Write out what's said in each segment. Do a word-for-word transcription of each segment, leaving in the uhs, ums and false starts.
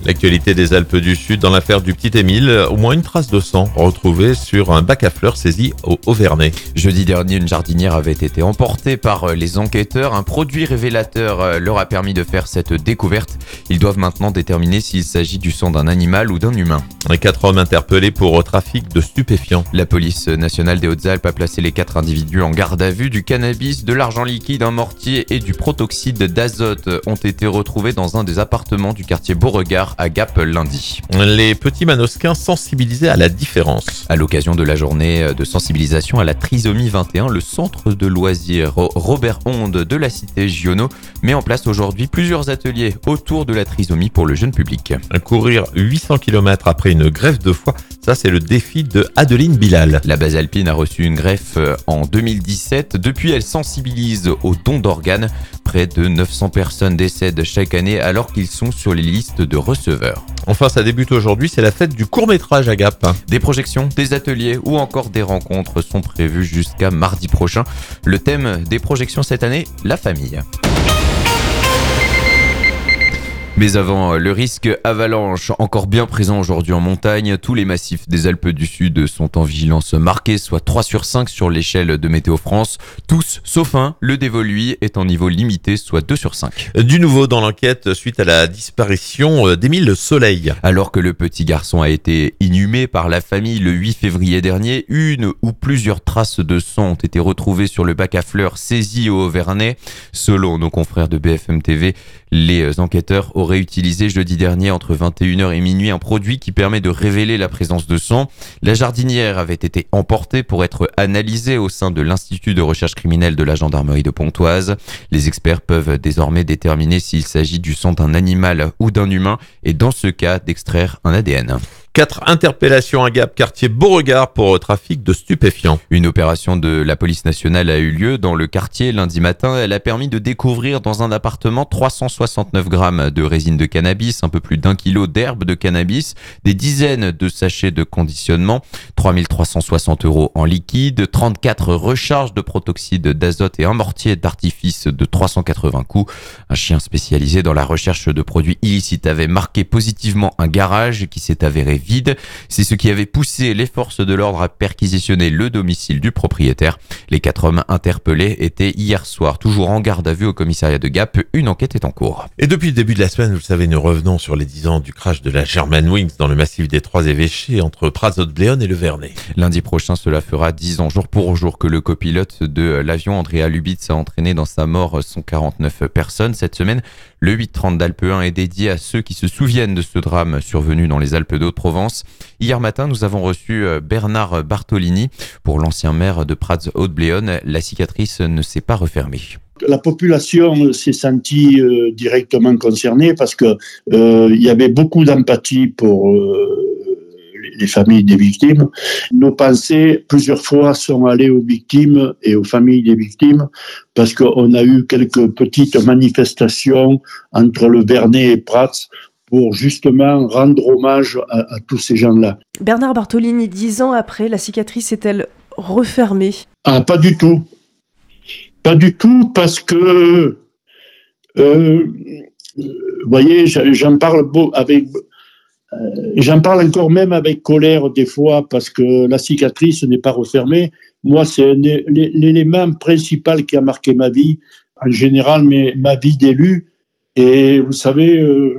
L'actualité des Alpes du Sud dans l'affaire du petit Émile, au moins une trace de sang retrouvée sur un bac à fleurs saisi au Auvernais. Jeudi dernier, une jardinière avait été emportée par les enquêteurs. Un produit révélateur leur a permis de faire cette découverte. Ils doivent maintenant déterminer s'il s'agit du sang d'un animal ou d'un humain. Les quatre hommes interpellés pour trafic de stupéfiants. La police nationale des Hautes-Alpes a placé les quatre individus en garde à vue. Du cannabis, de l'argent liquide, un mortier et du protoxyde d'azote ont été retrouvés dans un des appartements du quartier Beauregard à Gap lundi. Les petits manosquins sensibilisés à la différence. À l'occasion de la journée de sensibilisation à la trisomie vingt et un, le centre de loisirs Robert Onde de la cité Giono met en place aujourd'hui plusieurs ateliers autour de la trisomie pour le jeune public. Courir huit cents kilomètres après une greffe de foie, ça c'est le défi de Adeline Bilal. La base alpine a reçu une greffe en deux mille dix-sept. Depuis, elle sensibilise au don d'organes. Près de neuf cents personnes décèdent chaque année alors qu'ils sont sur les listes de receveurs. Enfin, ça débute aujourd'hui, c'est la fête du court-métrage à Gap. Des projections, des ateliers ou encore des rencontres sont prévues jusqu'à mardi prochain. Le thème des projections cette année, la famille. Mais avant, le risque avalanche encore bien présent aujourd'hui en montagne. Tous les massifs des Alpes du Sud sont en vigilance marquée, soit trois sur cinq sur l'échelle de Météo France. Tous, sauf un, le Dévoluy, est en niveau limité, soit deux sur cinq. Du nouveau dans l'enquête suite à la disparition d'Émile Soleil. Alors que le petit garçon a été inhumé par la famille le huit février dernier, une ou plusieurs traces de sang ont été retrouvées sur le bac à fleurs saisi au Auvernais. Selon nos confrères de B F M T V, les enquêteurs auraient utilisé jeudi dernier entre vingt et une heures et minuit un produit qui permet de révéler la présence de sang. La jardinière avait été emportée pour être analysée au sein de l'Institut de recherche criminelle de la gendarmerie de Pontoise. Les experts peuvent désormais déterminer s'il s'agit du sang d'un animal ou d'un humain et dans ce cas d'extraire un A D N. Quatre interpellations à Gap, quartier Beauregard pour trafic de stupéfiants. Une opération de la police nationale a eu lieu dans le quartier lundi matin. Elle a permis de découvrir dans un appartement trois cent soixante-neuf grammes de résine de cannabis, un peu plus d'un kilo d'herbe de cannabis, des dizaines de sachets de conditionnement, trois mille trois cent soixante euros en liquide, trente-quatre recharges de protoxyde d'azote et un mortier d'artifice de trois cent quatre-vingts coups. Un chien spécialisé dans la recherche de produits illicites avait marqué positivement un garage qui s'est avéré vide. C'est ce qui avait poussé les forces de l'ordre à perquisitionner le domicile du propriétaire. Les quatre hommes interpellés étaient hier soir toujours en garde à vue au commissariat de Gap. Une enquête est en cours. Et depuis le début de la semaine, vous le savez, nous revenons sur les dix ans du crash de la Germanwings dans le massif des Trois-Évêchés entre Prats-Haute-Bléone et le Vernet. Lundi prochain, cela fera dix ans jour pour jour que le copilote de l'avion Andrea Lubitz a entraîné dans sa mort cent quarante-neuf personnes. Cette semaine, le huit trente d'Alpe un est dédié à ceux qui se souviennent de ce drame survenu dans les Alpes d'Haute-Provence. Hier matin, nous avons reçu Bernard Bartolini. Pour l'ancien maire de Prats-Haute-Bléone, la cicatrice ne s'est pas refermée. La population s'est sentie euh, directement concernée parce que euh, il y avait beaucoup d'empathie pour euh, les familles des victimes. Nos pensées, plusieurs fois, sont allées aux victimes et aux familles des victimes parce qu'on a eu quelques petites manifestations entre le Vernet et Prats pour justement rendre hommage à, à tous ces gens-là. Bernard Bartolini, dix ans après, la cicatrice est-elle refermée ? Ah, pas du tout. Pas du tout, parce que, euh, vous voyez, j'en parle avec, euh, j'en parle encore même avec colère des fois, parce que la cicatrice n'est pas refermée. Moi, c'est l'élément principal qui a marqué ma vie, en général, mais ma vie d'élu. Et vous savez, euh,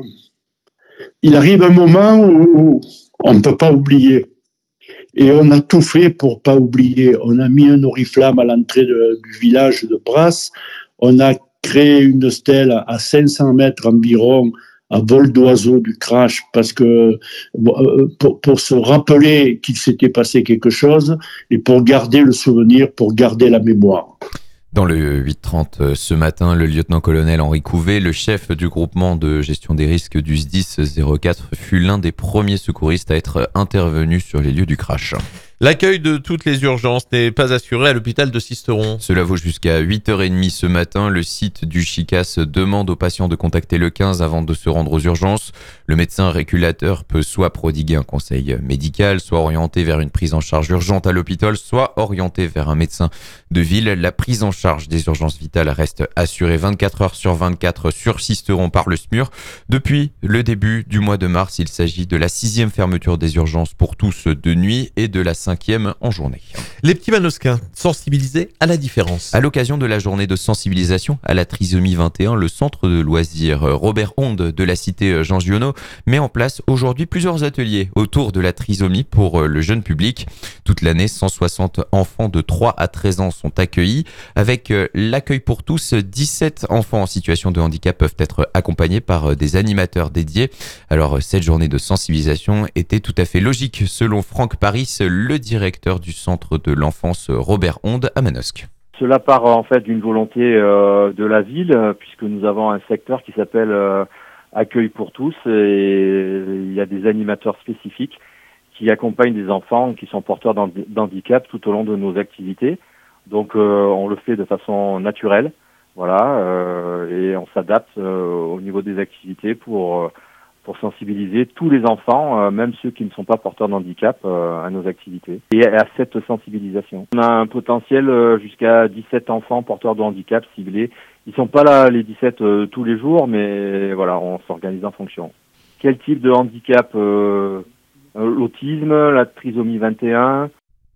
il arrive un moment où on ne peut pas oublier. Et on a tout fait pour pas oublier. On a mis un oriflamme à l'entrée de, du village de Brasse. On a créé une stèle à cinq cents mètres environ, à vol d'oiseau du crash, parce que pour, pour se rappeler qu'il s'était passé quelque chose et pour garder le souvenir, pour garder la mémoire. Dans le huit trente ce matin, le lieutenant-colonel Henri Couvet, le chef du groupement de gestion des risques du S D I S zéro quatre, fut l'un des premiers secouristes à être intervenu sur les lieux du crash. L'accueil de toutes les urgences n'est pas assuré à l'hôpital de Sisteron. Cela vaut jusqu'à huit heures trente ce matin. Le site du CHICAS demande aux patients de contacter le quinze avant de se rendre aux urgences. Le médecin régulateur peut soit prodiguer un conseil médical, soit orienter vers une prise en charge urgente à l'hôpital, soit orienter vers un médecin de ville. La prise en charge des urgences vitales reste assurée vingt-quatre heures sur vingt-quatre sur Sisteron par le S M U R. Depuis le début du mois de mars, il s'agit de la sixième fermeture des urgences pour tous de nuit et de la cinquième en journée. Les petits Manosquins, sensibilisés à la différence. À l'occasion de la journée de sensibilisation à la trisomie vingt et un, le centre de loisirs Robert Onde de la cité Jean Giono met en place aujourd'hui plusieurs ateliers autour de la trisomie pour le jeune public. Toute l'année, cent soixante enfants de trois à treize ans sont accueillis. Avec l'accueil pour tous, dix-sept enfants en situation de handicap peuvent être accompagnés par des animateurs dédiés. Alors, cette journée de sensibilisation était tout à fait logique selon Franck Paris, le directeur du centre de l'enfance Robert Onde à Manosque. Cela part en fait d'une volonté euh, de la ville, euh, puisque nous avons un secteur qui s'appelle euh, Accueil pour tous, et il y a des animateurs spécifiques qui accompagnent des enfants qui sont porteurs d'handicap tout au long de nos activités. Donc euh, on le fait de façon naturelle, voilà, euh, et on s'adapte euh, au niveau des activités pour euh, pour sensibiliser tous les enfants, euh, même ceux qui ne sont pas porteurs de handicap, euh, à nos activités et à cette sensibilisation. On a un potentiel euh, jusqu'à dix-sept enfants porteurs de handicap ciblés. Ils sont pas là les dix-sept euh, tous les jours, mais voilà, on s'organise en fonction. Quel type de handicap euh, L'autisme, la trisomie vingt et un.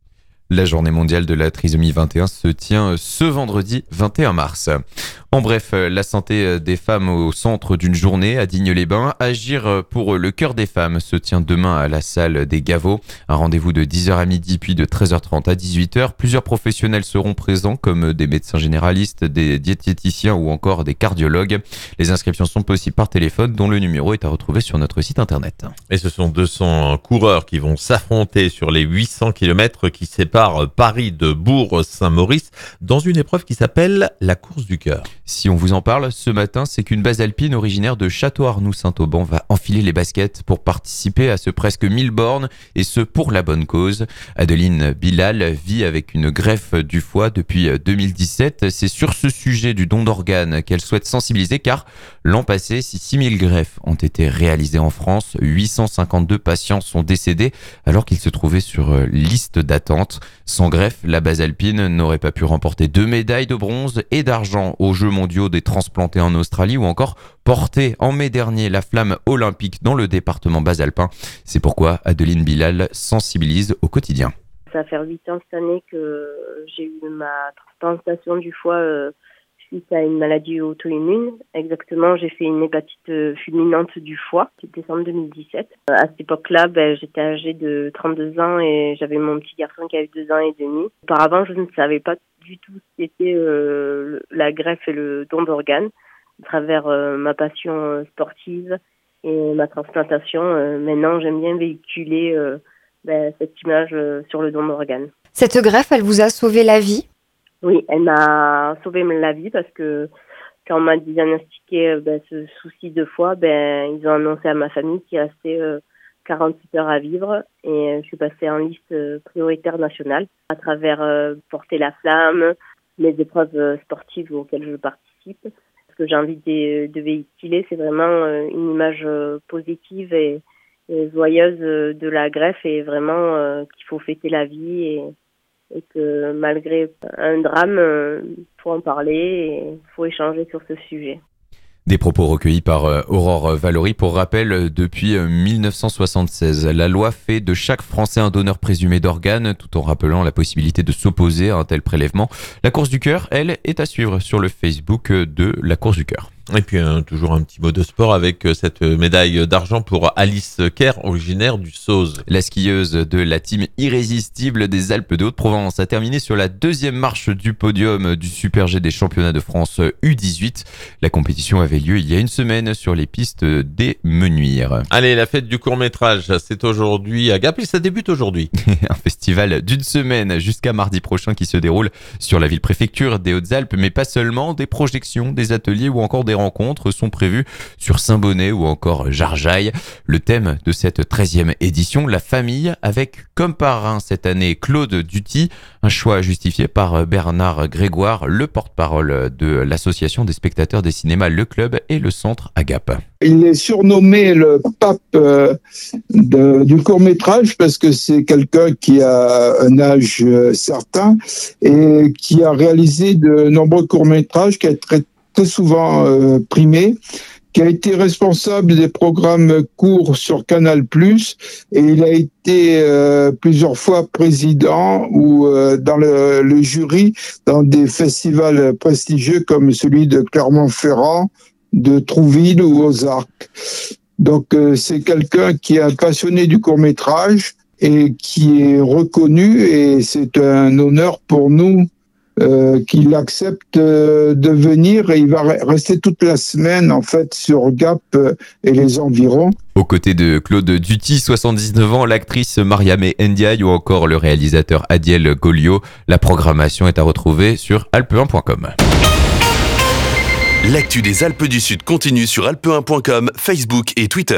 La journée mondiale de la trisomie vingt et un se tient ce vendredi vingt et un mars. En bref, la santé des femmes au centre d'une journée à Digne-les-Bains. Agir pour le cœur des femmes se tient demain à la salle des Gaveaux. Un rendez-vous de dix heures à midi puis de treize heures trente à dix-huit heures. Plusieurs professionnels seront présents comme des médecins généralistes, des diététiciens ou encore des cardiologues. Les inscriptions sont possibles par téléphone dont le numéro est à retrouver sur notre site internet. Et ce sont deux cents coureurs qui vont s'affronter sur les huit cents kilomètres qui séparent Paris de Bourg-Saint-Maurice dans une épreuve qui s'appelle la course du cœur. Si on vous en parle ce matin, c'est qu'une base alpine originaire de Château-Arnoux-Saint-Auban va enfiler les baskets pour participer à ce presque mille bornes et ce pour la bonne cause. Adeline Bilal vit avec une greffe du foie depuis deux mille dix-sept. C'est sur ce sujet du don d'organes qu'elle souhaite sensibiliser car l'an passé, si six mille greffes ont été réalisées en France, huit cent cinquante-deux patients sont décédés alors qu'ils se trouvaient sur liste d'attente. Sans greffe, la base alpine n'aurait pas pu remporter deux médailles de bronze et d'argent aux Jeux mondiaux des transplantés en Australie ou encore porter en mai dernier la flamme olympique dans le département bas-alpin. C'est pourquoi Adeline Bilal sensibilise au quotidien. Ça va faire huit ans cette année que j'ai eu ma transplantation du foie euh, suite à une maladie auto-immune. Exactement, j'ai fait une hépatite fulminante du foie, c'était décembre deux mille dix-sept. À cette époque-là, ben, j'étais âgée de trente-deux ans et j'avais mon petit garçon qui avait deux ans et demi. Auparavant, je ne savais pas du tout ce qu'était euh, la greffe et le don d'organes. À travers euh, ma passion sportive et ma transplantation, euh, maintenant j'aime bien véhiculer euh, ben, cette image euh, sur le don d'organes. Cette greffe, elle vous a sauvé la vie ? Oui, elle m'a sauvé la vie parce que quand on m'a diagnostiqué ben, ce souci de foie, ben, ils ont annoncé à ma famille qu'il restait euh, quarante-huit heures à vivre et je suis passée en liste prioritaire nationale à travers euh, porter la flamme, les épreuves sportives auxquelles je participe. Ce que j'ai envie de, de véhiculer, c'est vraiment euh, une image euh, positive et, et joyeuse de la greffe et vraiment euh, qu'il faut fêter la vie et, et que malgré un drame, il faut en parler et il faut échanger sur ce sujet. Des propos recueillis par Aurore Valory. Pour rappel, depuis mille neuf cent soixante-seize, la loi fait de chaque Français un donneur présumé d'organes, tout en rappelant la possibilité de s'opposer à un tel prélèvement. La course du cœur, elle, est à suivre sur le Facebook de la course du cœur. Et puis hein, toujours un petit mot de sport avec cette médaille d'argent pour Alice Kerr, originaire du Sauze. La skieuse de la team irrésistible des Alpes de Haute-Provence a terminé sur la deuxième marche du podium du Super G des championnats de France U dix-huit. La compétition avait lieu il y a une semaine sur les pistes des Menuires. Allez, la fête du court-métrage, c'est aujourd'hui à Gap et ça débute aujourd'hui. Un festival d'une semaine jusqu'à mardi prochain qui se déroule sur la ville-préfecture des Hautes-Alpes, mais pas seulement, des projections, des ateliers ou encore des rencontres sont prévues sur Saint-Bonnet ou encore Jarjaille. Le thème de cette treizième édition, la famille, avec comme parrain cette année Claude Duty, un choix justifié par Bernard Grégoire, le porte-parole de l'association des spectateurs des cinémas Le Club et le centre Agape. Il est surnommé le pape euh, de, du court-métrage parce que c'est quelqu'un qui a un âge euh, certain et qui a réalisé de nombreux courts-métrages, qui a très, très souvent euh, primé, qui a été responsable des programmes courts sur Canal plus, et il a été euh, plusieurs fois président ou euh, dans le, le jury dans des festivals prestigieux comme celui de Clermont-Ferrand, de Trouville ou aux Arcs. Donc euh, c'est quelqu'un qui est un passionné du court-métrage et qui est reconnu, et c'est un honneur pour nous euh, qu'il accepte euh, de venir, et il va rester toute la semaine en fait sur Gap euh, et les environs. Aux côtés de Claude Duty, soixante-dix-neuf ans, l'actrice Mariamé Ndiaye ou encore le réalisateur Adiel Golio, la programmation est à retrouver sur alpe un point com. L'actu des Alpes du Sud continue sur alpe un point com, Facebook et Twitter.